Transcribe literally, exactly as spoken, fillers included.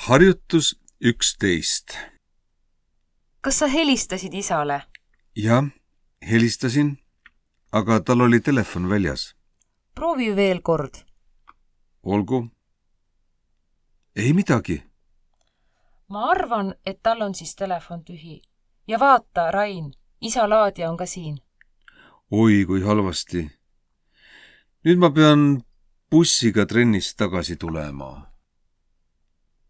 Harjutus üksteist. Kas sa helistasid isale? Jah, helistasin, aga tal oli telefon väljas. Proovi veel kord. Olgu. Ei midagi. Ma arvan, et tal on siis telefon tühi. Ja vaata, Rain, isa laadija on ka siin. Oi, kui halvasti. Nüüd ma pean bussiga trennist tagasi tulema.